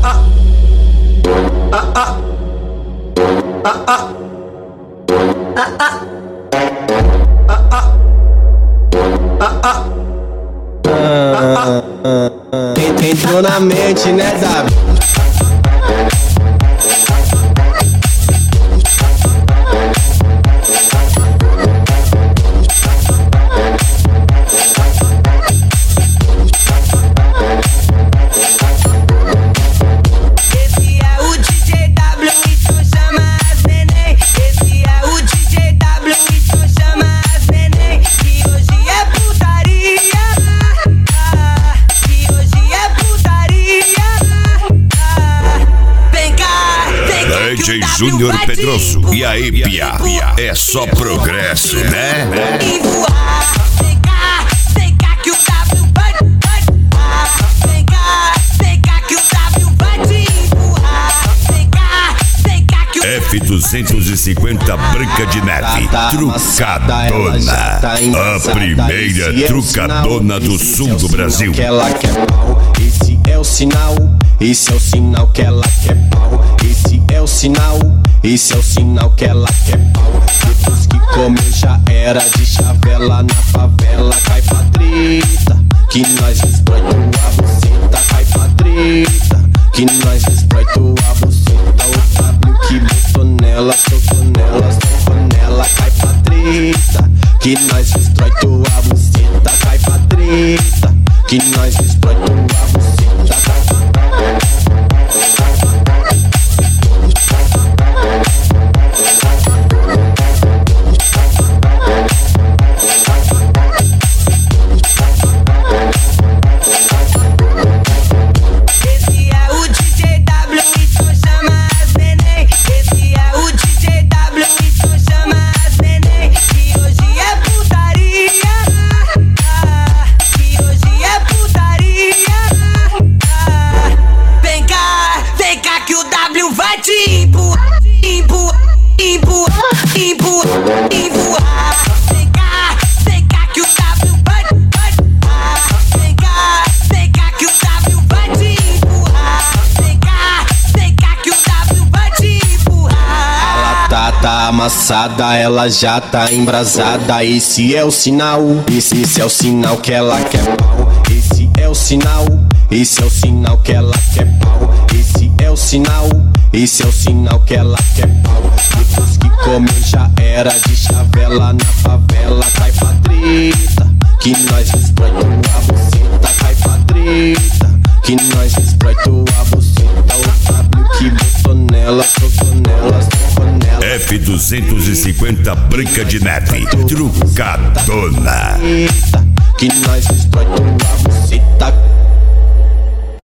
Entrou na mente, né, W? DJ Júnior Pedroso. E aí, Pia? É só progresso, né? E voar, vem cá que o W vai. Vem cá que o W vai te empurrar. Vem cá que o F250 Branca de Neve, trucadona. A primeira trucadona do sul do Brasil. Que ela quer pau, esse é o sinal. Esse é o sinal que ela quer pau. Esse é o sinal, esse é o sinal que ela quer pau. Depois que comeu já era de chavela na favela. Cai pra treta, que nós destrói tua buceta. Cai pra treta, que nós destrói tua buceta. O W que botou nela, socou nela. Cai pra treta, que nós destrói tua buceta. Cai pra treta, que nós destrói tua buceta. Tá amassada, ela já tá embrasada. Esse é o sinal, esse é o sinal que ela quer pau. Esse é o sinal, esse é o sinal que ela quer pau. Esse é o sinal, esse é o sinal que ela quer pau. Depois que comeu já era de chavela na favela. Cai pra treta, que nós destrói tua buceta. Cai pra treta, que nós destrói tua buceta. O W que botou nela, socou nela. F250 Branca de Neve, trucadona. Que nós destrói tua buceta.